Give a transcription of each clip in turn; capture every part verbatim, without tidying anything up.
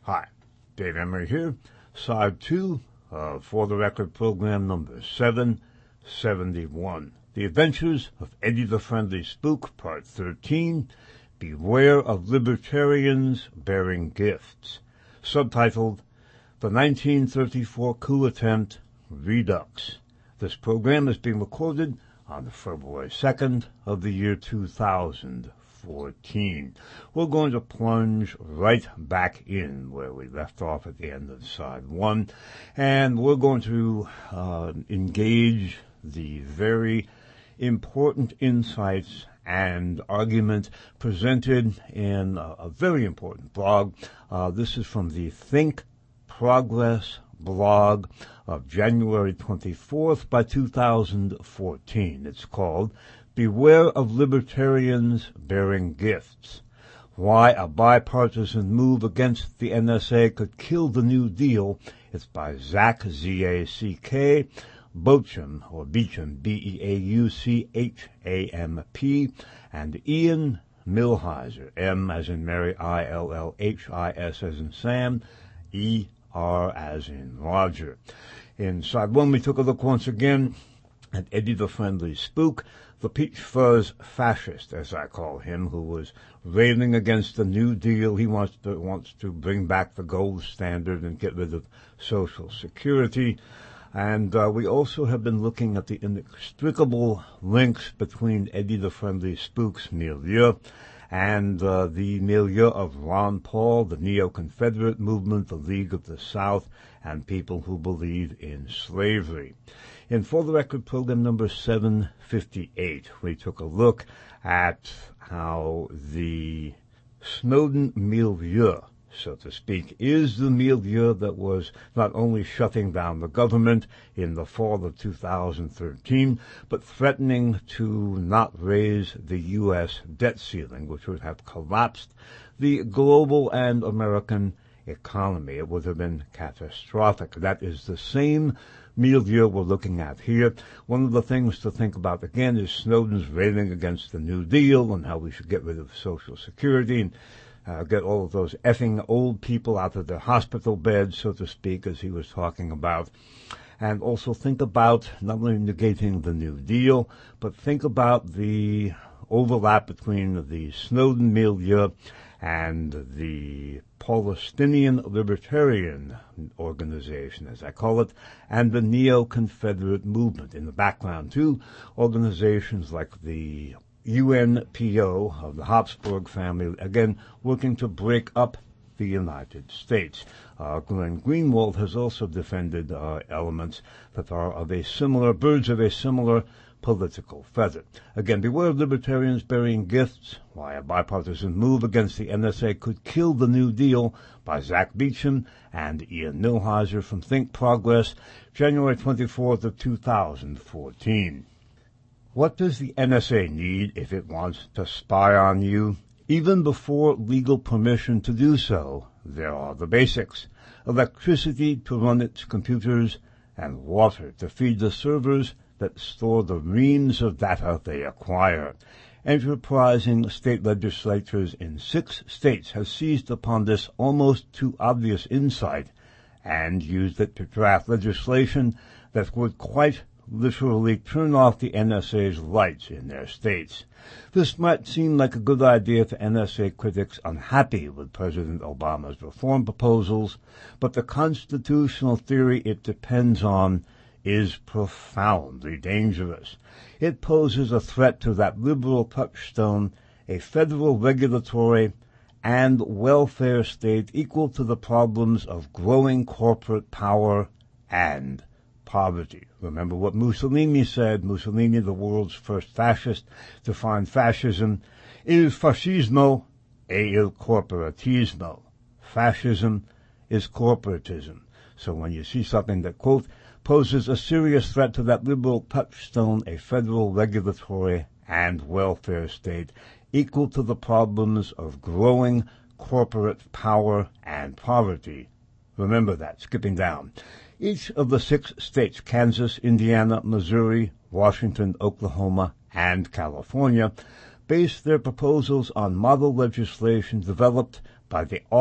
Hi, Dave Emery here, side two of For the Record program number seven seventy-one. The Adventures of Eddie the Friendly Spook, part thirteen, Beware of Libertarians Bearing Gifts, subtitled The nineteen thirty-four Coup Attempt, Redux. This program is being recorded on February second of the year two thousand fourteen. We're going to plunge right back in where we left off at the end of side one, and we're going to uh, engage the very important insights and argument presented in a, a very important blog. Uh, this is from the Think Progress blog of January twenty-fourth by two thousand fourteen. It's called Beware of Libertarians Bearing Gifts, Why a Bipartisan Move Against the N S A Could Kill the New Deal. It's by Zach, Z A C K, Beauchamp, or Beecham, B E A U C H A M P, and Ian Millhiser, M as in Mary, I L L H I S as in Sam, E R as in Roger. In side one, we took a look once again at Eddie the Friendly Spook, the peach fuzz fascist, as I call him, who was railing against the New Deal. He wants to, wants to bring back the gold standard and get rid of Social Security. And uh, we also have been looking at the inextricable links between Eddie the Friendly Spook's milieu and uh, the milieu of Ron Paul, the Neo-Confederate movement, the League of the South, and people who believe in slavery. In For the Record program number seven fifty-eight, we took a look at how the Snowden milieu, so to speak, is the milieu that was not only shutting down the government in the fall of two thousand thirteen, but threatening to not raise the U S debt ceiling, which would have collapsed the global and American economy. It would have been catastrophic. That is the same milieu we're looking at here. One of the things to think about again is Snowden's railing against the New Deal and how we should get rid of Social Security and Uh, get all of those effing old people out of their hospital beds, so to speak, as he was talking about. And also think about not only negating the New Deal, but think about the overlap between the Snowden milieu and the Palestinian Libertarian Organization, as I call it, and the Neo-Confederate movement. In the background, too, organizations like the U N P O of the Habsburg family, again, working to break up the United States. Uh, Glenn Greenwald has also defended uh, elements that are of a similar, birds of a similar political feather. Again, beware of libertarians burying gifts, why a bipartisan move against the N S A could kill the New Deal, by Zach Beecham and Ian Millhiser from Think Progress, January twenty-fourth of two thousand fourteen. What does the N S A need if it wants to spy on you? Even before legal permission to do so, there are the basics: electricity to run its computers and water to feed the servers that store the reams of data they acquire. Enterprising state legislatures in six states have seized upon this almost too obvious insight and used it to draft legislation that would quite literally turn off the N S A's lights in their states. This might seem like a good idea to N S A critics unhappy with President Obama's reform proposals, but the constitutional theory it depends on is profoundly dangerous. It poses a threat to that liberal touchstone, a federal regulatory and welfare state equal to the problems of growing corporate power and poverty. Remember what Mussolini said. Mussolini, the world's first fascist, defined fascism: il fascismo è il corporatismo. Fascism is corporatism. So when you see something that, quote, poses a serious threat to that liberal touchstone, a federal regulatory and welfare state equal to the problems of growing corporate power and poverty, remember that, skipping down. Each of the six states, Kansas, Indiana, Missouri, Washington, Oklahoma, and California, base their proposals on model legislation developed by the off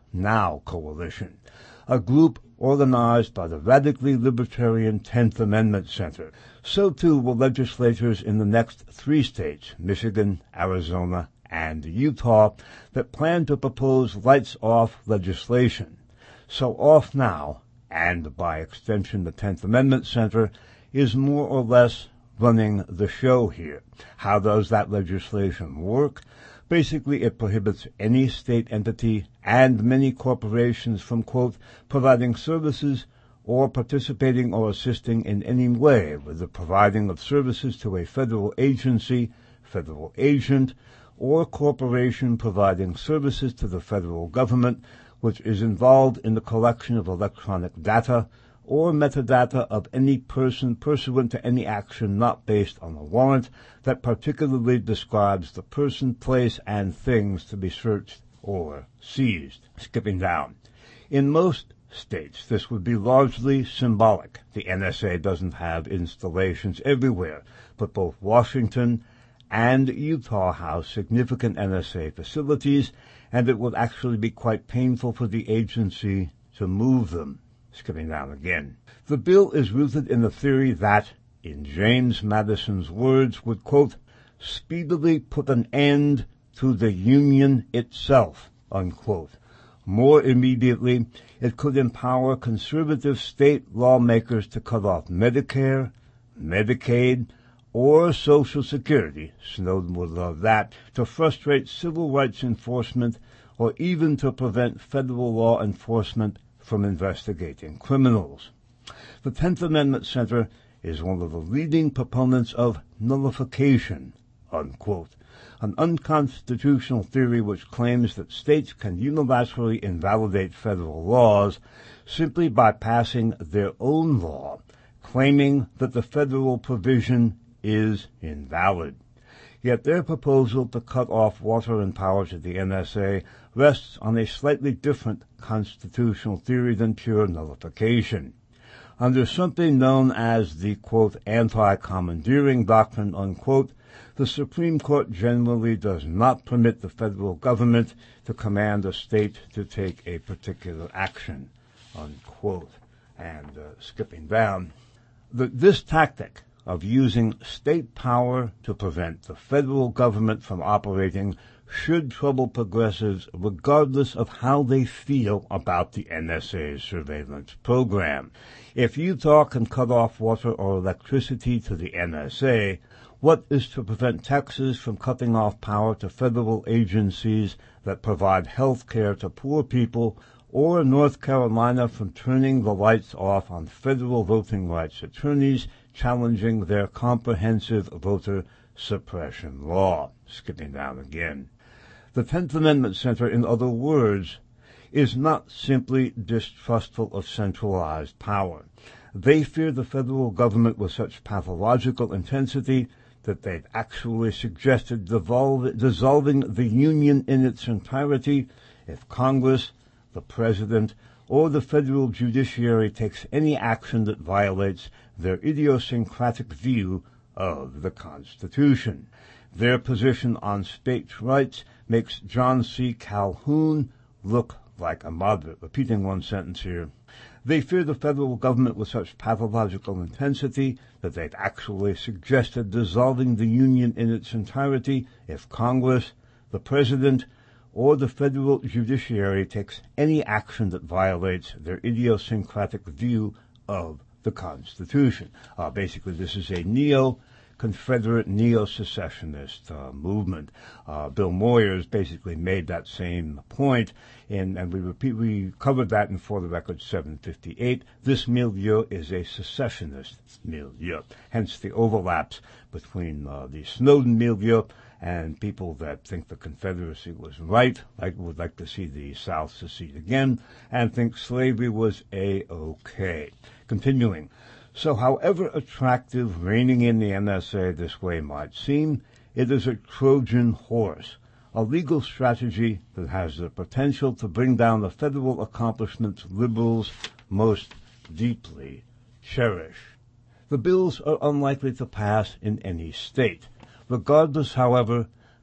Now Coalition, a group organized by the radically libertarian tenth Amendment Center. So too will legislators in the next three states, Michigan, Arizona, and Utah, that plan to propose lights-off legislation. So Off Now, and by extension the tenth Amendment Center, is more or less running the show here. How does that legislation work? Basically, it prohibits any state entity and many corporations from, quote, providing services or participating or assisting in any way with the providing of services to a federal agency, federal agent, or corporation providing services to the federal government, which is involved in the collection of electronic data or metadata of any person pursuant to any action not based on a warrant that particularly describes the person, place, and things to be searched or seized. Skipping down. In most states, this would be largely symbolic. The N S A doesn't have installations everywhere, but both Washington and Utah have significant N S A facilities, and it would actually be quite painful for the agency to move them. Skipping down again. The bill is rooted in the theory that, in James Madison's words, would, quote, speedily put an end to the Union itself, unquote. More immediately, it could empower conservative state lawmakers to cut off Medicare, Medicaid, or Social Security, Snowden would love that, to frustrate civil rights enforcement, or even to prevent federal law enforcement from investigating criminals. The tenth Amendment Center is one of the leading proponents of nullification, unquote, an unconstitutional theory which claims that states can unilaterally invalidate federal laws simply by passing their own law, claiming that the federal provision is invalid. Yet their proposal to cut off water and power to the N S A rests on a slightly different constitutional theory than pure nullification. Under something known as the, quote, anti-commandeering doctrine, unquote, the Supreme Court generally does not permit the federal government to command a state to take a particular action, unquote. And uh, skipping down, the, this tactic of using state power to prevent the federal government from operating should trouble progressives regardless of how they feel about the N S A's surveillance program. If Utah can cut off water or electricity to the N S A, what is to prevent Texas from cutting off power to federal agencies that provide health care to poor people, or North Carolina from turning the lights off on federal voting rights attorneys challenging their comprehensive voter suppression law? Skipping down again. The tenth Amendment Center, in other words, is not simply distrustful of centralized power. They fear the federal government with such pathological intensity that they've actually suggested devolve, dissolving the Union in its entirety if Congress, the President, or the federal judiciary takes any action that violates their idiosyncratic view of the Constitution. Their position on states' rights makes John C. Calhoun look like a moderate. Repeating one sentence here. They fear the federal government with such pathological intensity that they've actually suggested dissolving the Union in its entirety if Congress, the President, or the federal judiciary takes any action that violates their idiosyncratic view of the Constitution. Uh, basically, this is a neo-Confederate, neo-secessionist uh, movement. Uh, Bill Moyers basically made that same point, and, and we repeat, we covered that in For the Record seven fifty-eight. This milieu is a secessionist milieu, hence the overlaps between uh, the Snowden milieu and people that think the Confederacy was right, like would like to see the South secede again, and think slavery was A-okay. Continuing. So however attractive reining in the N S A this way might seem, it is a Trojan horse, a legal strategy that has the potential to bring down the federal accomplishments liberals most deeply cherish. The bills are unlikely to pass in any state. Regardless, however,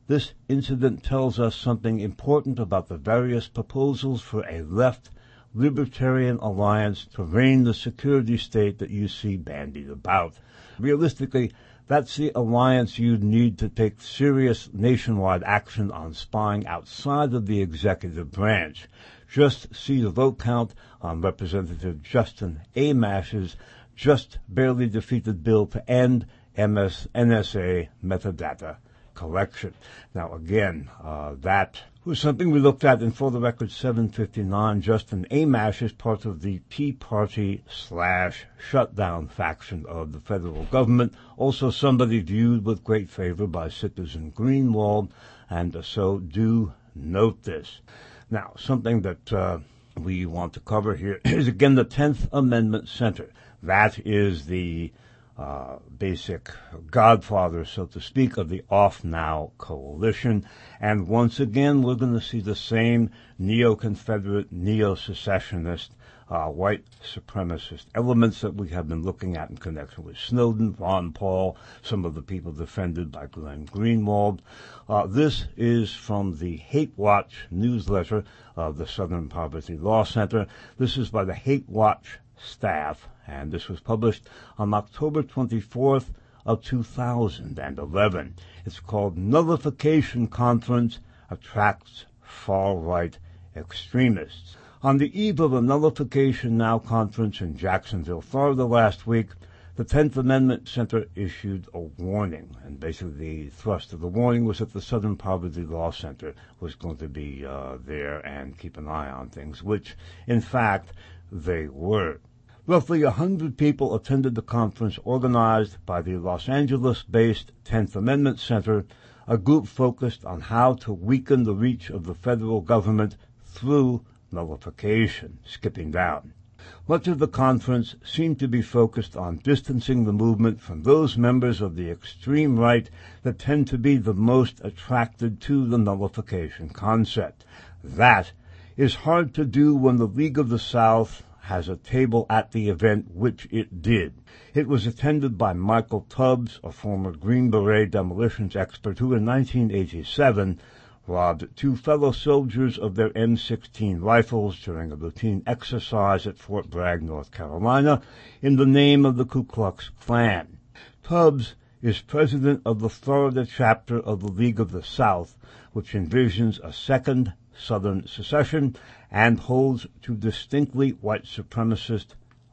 This incident tells us something important about the various proposals for a left libertarian alliance to reign the security state that you see bandied about. Realistically, that's the alliance you'd need to take serious nationwide action on spying outside of the executive branch. Just see the vote count on Representative Justin Amash's just barely defeated bill to end M S N S A metadata collection. Now, again, uh, that was something we looked at in For the Record seven fifty-nine. Justin Amash is part of the Tea Party slash shutdown faction of the federal government, also somebody viewed with great favor by Citizen Greenwald, and so do note this. Now, something that uh, we want to cover here is, again, the tenth Amendment Center. That is the uh, basic godfather, so to speak, of the Off Now coalition. And once again, we're going to see the same neo-Confederate, neo-secessionist, uh, white supremacist elements that we have been looking at in connection with Snowden, Ron Paul, some of the people defended by Glenn Greenwald. Uh, this is from the Hate Watch newsletter of the Southern Poverty Law Center. This is by the Hate Watch staff, and this was published on October twenty-fourth of two thousand eleven. It's called Nullification Conference Attracts Far-Right Extremists. On the eve of a Nullification Now conference in Jacksonville, Florida last week, the tenth Amendment Center issued a warning, and basically the thrust of the warning was that the Southern Poverty Law Center was going to be uh, there and keep an eye on things, which, in fact, they were. Roughly one hundred people attended the conference organized by the Los Angeles-based tenth Amendment Center, a group focused on how to weaken the reach of the federal government through nullification. Skipping down. Much of the conference seemed to be focused on distancing the movement from those members of the extreme right that tend to be the most attracted to the nullification concept. That is hard to do when the League of the South has a table at the event, which it did. It was attended by Michael Tubbs, a former Green Beret demolitions expert who in nineteen eighty-seven robbed two fellow soldiers of their M sixteen rifles during a routine exercise at Fort Bragg, North Carolina, in the name of the Ku Klux Klan. Tubbs is president of the Florida chapter of the League of the South, which envisions a second Southern secession and holds to distinctly white supremacist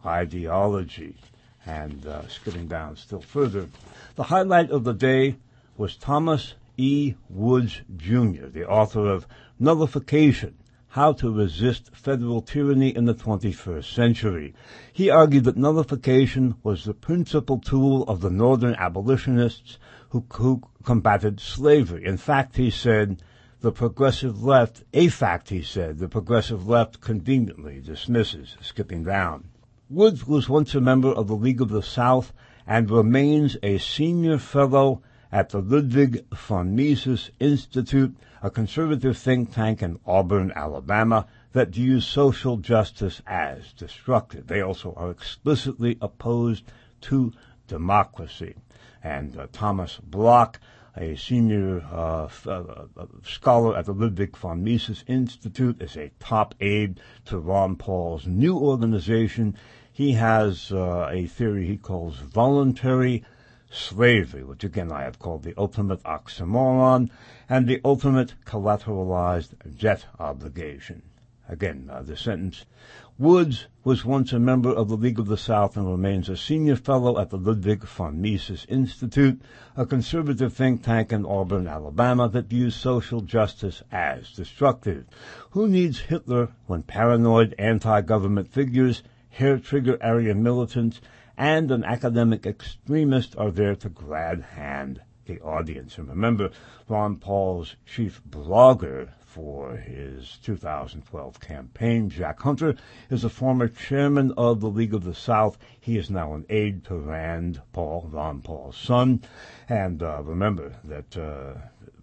ideology. And uh, skipping down still further, the highlight of the day was Thomas E. Woods, Junior, the author of Nullification, How to Resist Federal Tyranny in the twenty-first Century. He argued that nullification was the principal tool of the Northern abolitionists who, who combated slavery. In fact, he said, the progressive left, a fact, he said, the progressive left conveniently dismisses. Skipping down. Woods was once a member of the League of the South and remains a senior fellow at the Ludwig von Mises Institute, a conservative think tank in Auburn, Alabama, that views social justice as destructive. They also are explicitly opposed to democracy. And uh, Thomas Bloch, a senior uh, f- uh, scholar at the Ludwig von Mises Institute, is a top aide to Ron Paul's new organization. He has uh, a theory he calls voluntary slavery, which again I have called the ultimate oxymoron, and the ultimate collateralized debt obligation. Again, uh, the sentence. Woods was once a member of the League of the South and remains a senior fellow at the Ludwig von Mises Institute, a conservative think tank in Auburn, Alabama, that views social justice as destructive. Who needs Hitler when paranoid anti-government figures, hair-trigger area militants, and an academic extremist are there to glad hand the audience? And remember, Ron Paul's chief blogger for his two thousand twelve campaign, Jack Hunter, is a former chairman of the League of the South. He is now an aide to Rand Paul, Ron Paul's son. And uh, remember that uh,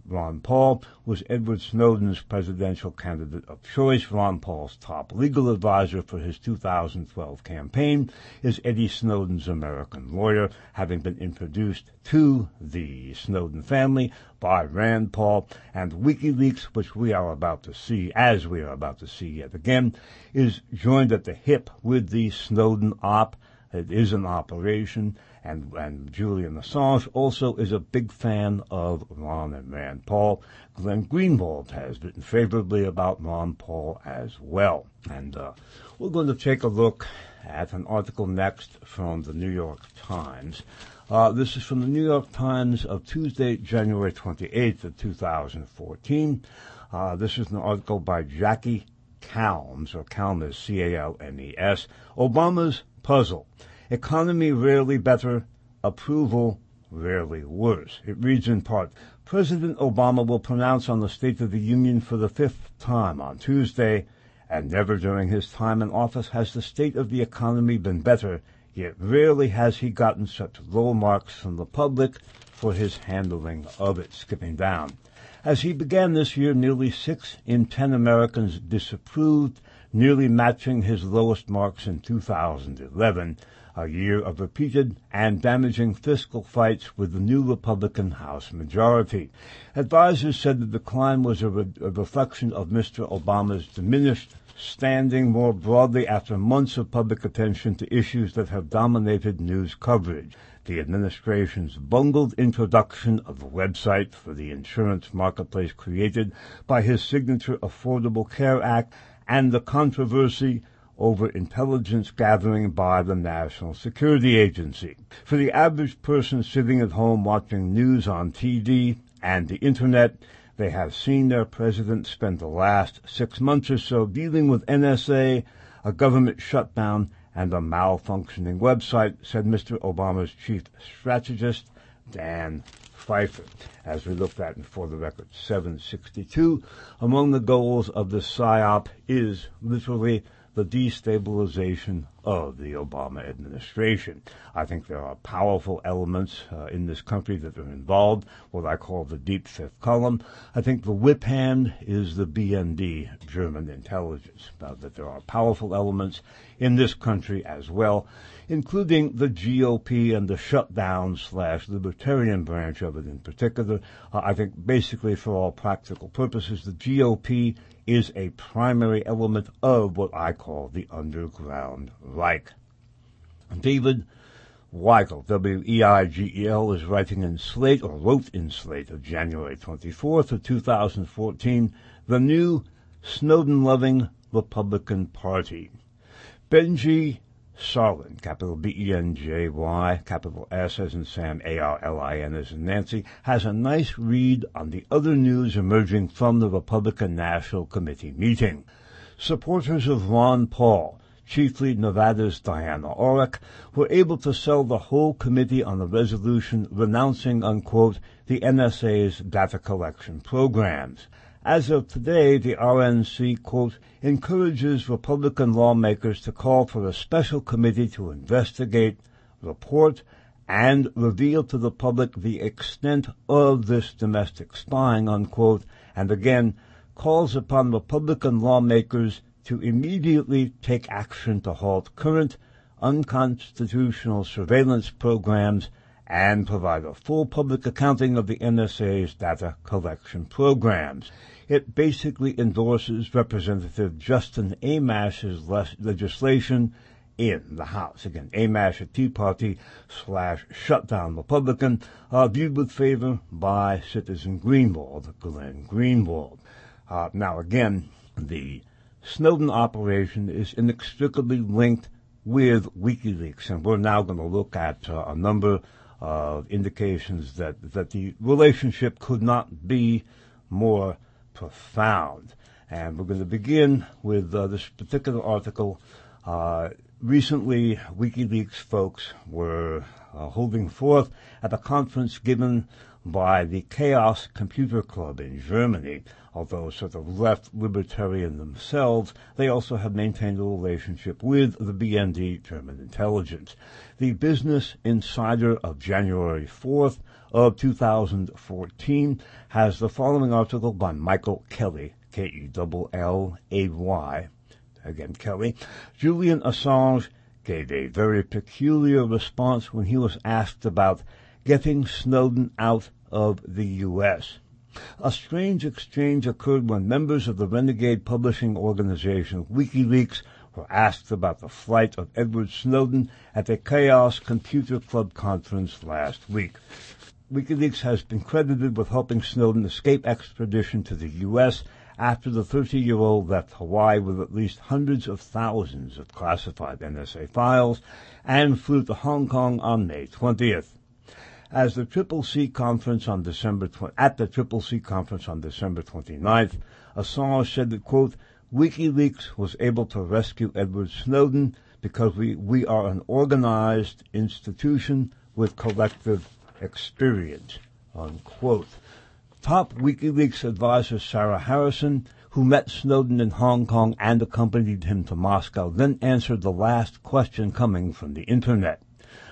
Ron Paul was Edward Snowden's presidential candidate of choice. Ron Paul's top legal advisor for his two thousand twelve campaign is Eddie Snowden's American lawyer, having been introduced to the Snowden family by Rand Paul. And WikiLeaks, which we are about to see, as we are about to see yet again, is joined at the hip with the Snowden op. It is an operation, and, and Julian Assange also is a big fan of Ron and Rand Paul. Glenn Greenwald has written favorably about Ron Paul as well. And uh, we're going to take a look at an article next from the New York Times. Uh, this is from the New York Times of Tuesday, January twenty-eighth of two thousand fourteen. Uh, this is an article by Jackie Calmes, or Calmes, C A L M E S. Obama's puzzle. Economy rarely better, approval rarely worse. It reads in part, President Obama will pronounce on the State of the Union for the fifth time on Tuesday, and never during his time in office has the state of the economy been better, yet rarely has he gotten such low marks from the public for his handling of it. Skipping down. As he began this year, nearly six in ten Americans disapproved, nearly matching his lowest marks in two thousand eleven, a year of repeated and damaging fiscal fights with the new Republican House majority. Advisors said the decline was a, re- a reflection of Mister Obama's diminished standing more broadly after months of public attention to issues that have dominated news coverage. The administration's bungled introduction of the website for the insurance marketplace created by his signature Affordable Care Act, and the controversy over intelligence gathering by the National Security Agency. For the average person sitting at home watching news on T V and the Internet, they have seen their president spend the last six months or so dealing with N S A, a government shutdown, and a malfunctioning website, said Mister Obama's chief strategist, Dan Pfeiffer. As we looked at in For the Record seven sixty-two, among the goals of the PSYOP is literally the destabilization of the Obama administration. I think there are powerful elements uh, in this country that are involved, what I call the deep fifth column. I think the whip hand is the B N D, German intelligence, uh, that there are powerful elements in this country as well, including the G O P and the shutdown slash libertarian branch of it in particular. Uh, I think basically for all practical purposes, the G O P is a primary element of what I call the underground Reich. David Weigel, W E I G E L, is writing in Slate, or wrote in Slate, of January twenty-fourth of two thousand fourteen, the new Snowden-loving Republican Party. Benji Sarlin, capital B E N J Y, capital S as in Sam, A R L I N as in Nancy, has a nice read on the other news emerging from the Republican National Committee meeting. Supporters of Ron Paul, chiefly Nevada's Diana Orrick, were able to sell the whole committee on a resolution renouncing, unquote, the N S A's data collection programs. As of today, the R N C, quote, encourages Republican lawmakers to call for a special committee to investigate, report, and reveal to the public the extent of this domestic spying, unquote, and again, calls upon Republican lawmakers to immediately take action to halt current unconstitutional surveillance programs and provide a full public accounting of the N S A's data collection programs. It basically endorses Representative Justin Amash's le- legislation in the House. Again, Amash, a Tea Party slash shutdown Republican, uh, viewed with favor by Citizen Greenwald, Glenn Greenwald. Uh, now, again, the Snowden operation is inextricably linked with WikiLeaks, and we're now going to look at uh, a number of indications that, that the relationship could not be more profound. And we're going to begin with uh, this particular article. Uh, recently, WikiLeaks folks were uh, holding forth at a conference given by the Chaos Computer Club in Germany. Although sort of left libertarian themselves, they also have maintained a relationship with the B N D, German intelligence. The Business Insider of January fourth of two thousand fourteen has the following article by Michael Kelly, K E L L A Y, again Kelly. Julian Assange gave a very peculiar response when he was asked about getting Snowden out of the U S A strange exchange occurred when members of the renegade publishing organization WikiLeaks were asked about the flight of Edward Snowden at the Chaos Computer Club conference last week. WikiLeaks has been credited with helping Snowden escape extradition to the U S after the thirty-year-old left Hawaii with at least hundreds of thousands of classified N S A files and flew to Hong Kong on May twentieth. As the Triple C conference on December tw- at the Triple C conference on December twenty-ninth, Assange said that, quote, WikiLeaks was able to rescue Edward Snowden because we, we are an organized institution with collective experience, unquote. Top WikiLeaks advisor Sarah Harrison, who met Snowden in Hong Kong and accompanied him to Moscow, then answered the last question coming from the Internet.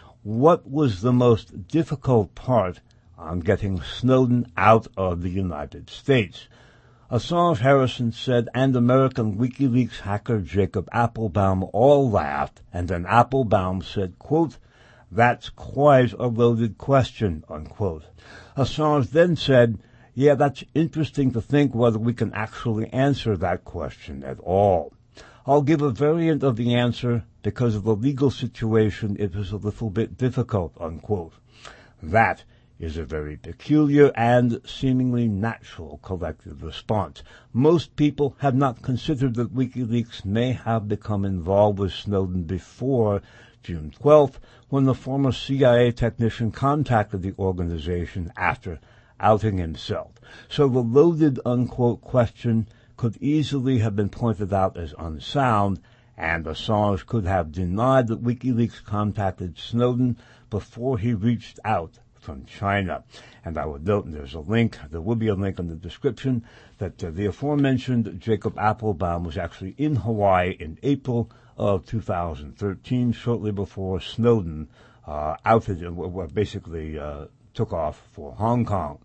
What was the most difficult part on getting Snowden out of the United States? Assange, Harrison said, and American WikiLeaks hacker Jacob Appelbaum all laughed, and then Appelbaum said, quote, that's quite a loaded question, unquote. Assange then said, yeah, that's interesting to think whether we can actually answer that question at all. I'll give a variant of the answer because of the legal situation. It was a little bit difficult, unquote. That is a very peculiar and seemingly natural collective response. Most people have not considered that WikiLeaks may have become involved with Snowden before June twelfth, when the former C I A technician contacted the organization after outing himself. So the loaded, unquote, question could easily have been pointed out as unsound, and Assange could have denied that WikiLeaks contacted Snowden before he reached out from China. And I would note, and there's a link, there will be a link in the description, that uh, the aforementioned Jacob Appelbaum was actually in Hawaii in April of two thousand thirteen, shortly before Snowden uh, outed, uh, basically uh, took off for Hong Kong.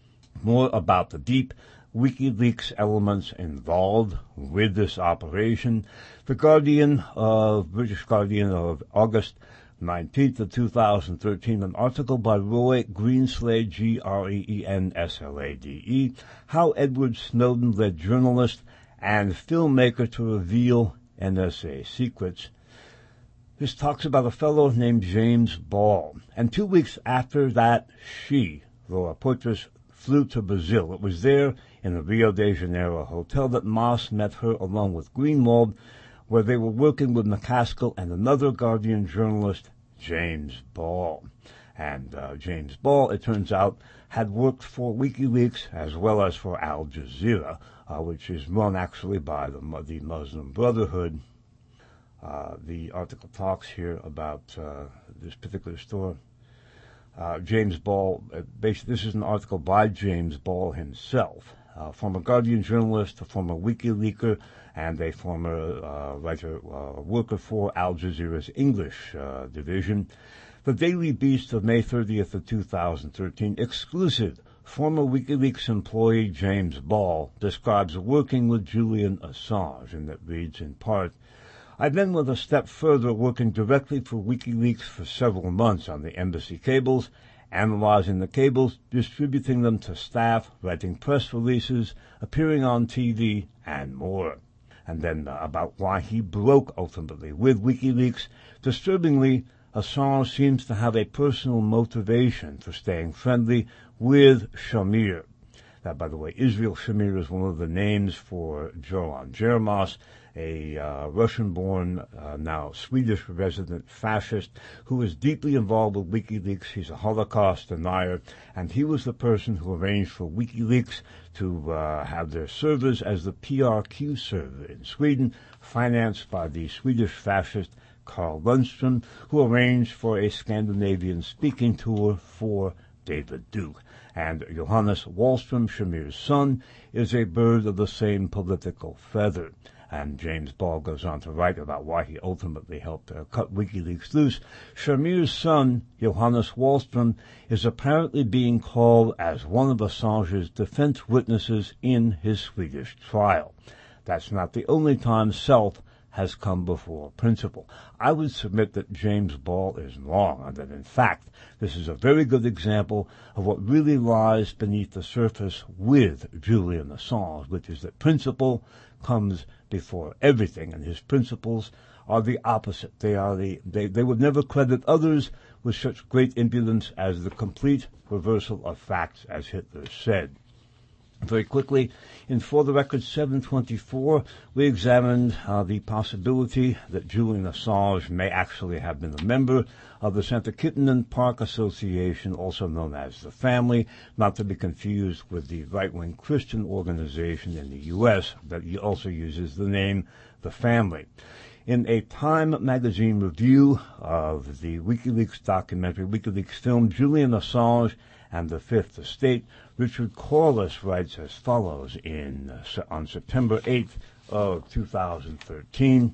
More about the deep WikiLeaks elements involved with this operation. The Guardian, uh, British Guardian of August nineteenth of two thousand thirteen, an article by Roy Greenslade, G R E E N S L A D E, How Edward Snowden Led Journalist and Filmmaker to Reveal N S A Secrets. This talks about a fellow named James Ball. And two weeks after that, she, Laura Poitras, flew to Brazil. It was there in the Rio de Janeiro hotel that Moss met her along with Greenwald, where they were working with McCaskill and another Guardian journalist, James Ball. And uh, James Ball, it turns out, had worked for WikiLeaks as well as for Al Jazeera, uh, which is run actually by the, the Muslim Brotherhood. Uh, the article talks here about uh, this particular story. Uh, James Ball, uh, basically, this is an article by James Ball himself, uh, former Guardian journalist, a former WikiLeaker, and a former uh, writer, uh, worker for Al Jazeera's English uh, division. The Daily Beast of May thirtieth of two thousand thirteen, exclusive. Former WikiLeaks employee James Ball describes working with Julian Assange, and that reads in part, I then went a step further, working directly for WikiLeaks for several months on the embassy cables, analyzing the cables, distributing them to staff, writing press releases, appearing on T V, and more. And then uh, about why he broke ultimately with WikiLeaks. Disturbingly, Assange seems to have a personal motivation for staying friendly with Shamir. That, by the way, Israel Shamir is one of the names for Joran Jermos, a uh, Russian-born, uh, now Swedish resident fascist who is deeply involved with WikiLeaks. He's a Holocaust denier, and he was the person who arranged for WikiLeaks to uh, have their servers as the P R Q server in Sweden, financed by the Swedish fascist Carl Lundström, who arranged for a Scandinavian speaking tour for David Duke. And Johannes Wallstrom, Shamir's son, is a bird of the same political feather. And James Ball goes on to write about why he ultimately helped uh, cut WikiLeaks loose. Shamir's son, Johannes Wallstrom, is apparently being called as one of Assange's defense witnesses in his Swedish trial. That's not the only time self has come before principle. I would submit that James Ball is wrong, and that in fact this is a very good example of what really lies beneath the surface with Julian Assange, which is that principle comes before everything, and his principles are the opposite. They are the they, they would never credit others with such great impudence as the complete reversal of facts, as Hitler said. Very quickly, in For the Record seven twenty-four, we examined uh, the possibility that Julian Assange may actually have been a member of the Santa Kittinan Park Association, also known as the Family, not to be confused with the right-wing Christian organization in the U S that also uses the name The Family. In a Time magazine review of the WikiLeaks documentary, WikiLeaks film Julian Assange and the Fifth Estate, Richard Corliss writes as follows in uh, on September eighth of two thousand thirteen.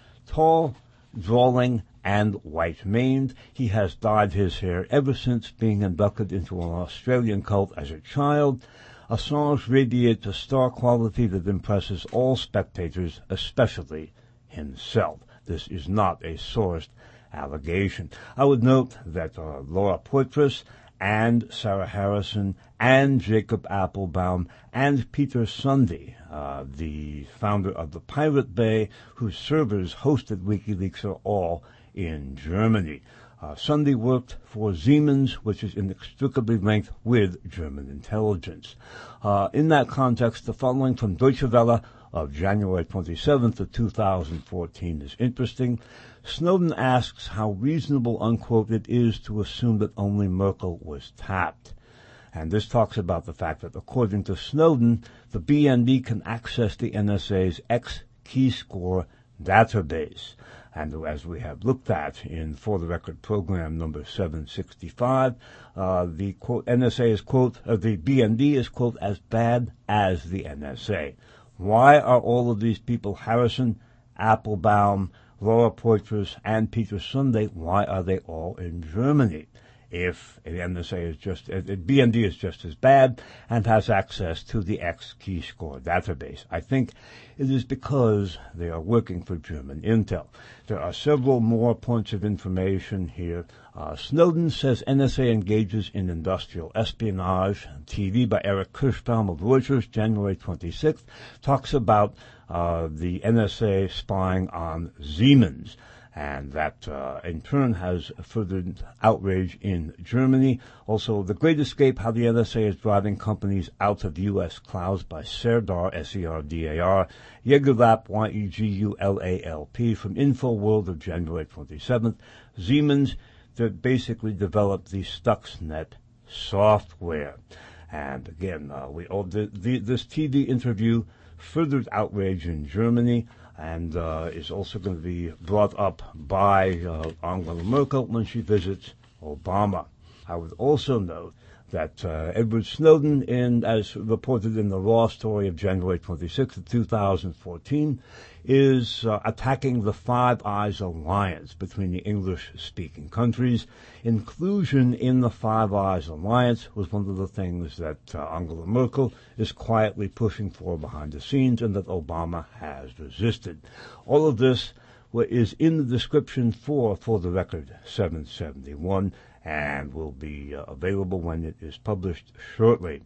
Tall, drawling, and white-maned, he has dyed his hair ever since being inducted into an Australian cult as a child. Assange radiates a star quality that impresses all spectators, especially himself. This is not a sourced allegation. I would note that uh, Laura Poitras and Sarah Harrison and Jacob Appelbaum and Peter Sunde, uh, the founder of the Pirate Bay, whose servers hosted WikiLeaks, are all in Germany. Uh, Sunde worked for Siemens, which is inextricably linked with German intelligence. Uh, in that context, the following from Deutsche Welle of January twenty-seventh of two thousand fourteen is interesting. Snowden asks how reasonable, unquote, it is to assume that only Merkel was tapped. And this talks about the fact that, according to Snowden, the B N D can access the N S A's X-Keyscore database. And as we have looked at in For the Record program number seven sixty-five, uh, the quote, N S A is, quote, uh, the B N D is, quote, as bad as the N S A. Why are all of these people, Harrison, Appelbaum, Laura Poitras, and Peter Sunde, why are they all in Germany? If the N S A is just, uh, B N D is just as bad and has access to the X-Keyscore database. I think it is because they are working for German intel. There are several more points of information here. Uh, Snowden says N S A engages in industrial espionage. T V by Eric Kirschbaum of Reuters, January twenty-sixth, talks about uh, the N S A spying on Siemens. And that, uh, in turn, has furthered outrage in Germany. Also, The Great Escape, how the N S A is driving companies out of U S clouds by Serdar, S E R D A R, Yegulap, Y E G U L A L P, from InfoWorld of January twenty-seventh. Siemens, that basically developed the Stuxnet software. And again, uh, we all did, the, this T V interview furthered outrage in Germany, and uh, is also going to be brought up by uh, Angela Merkel when she visits Obama. I would also note that uh, Edward Snowden, in, as reported in the Raw story of January twenty-sixth of two thousand fourteen, is uh, attacking the Five Eyes alliance between the English-speaking countries. Inclusion in the Five Eyes alliance was one of the things that uh, Angela Merkel is quietly pushing for behind the scenes, and that Obama has resisted. All of this is in the description for For the Record seven seventy-one, and will be uh, available when it is published shortly.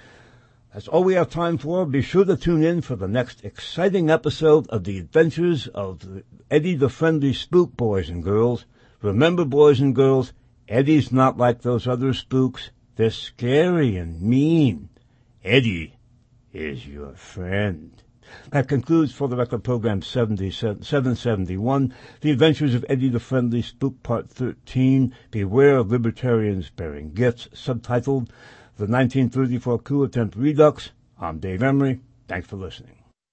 That's all we have time for. Be sure to tune in for the next exciting episode of The Adventures of Eddie the Friendly Spook, boys and girls. Remember, boys and girls, Eddie's not like those other spooks. They're scary and mean. Eddie is your friend. That concludes For the Record program seven seventy-one, The Adventures of Eddie the Friendly Spook, Part thirteen, Beware of Libertarians Bearing Gifts, subtitled The nineteen thirty-four Coup Attempt Redux. I'm Dave Emery. Thanks for listening.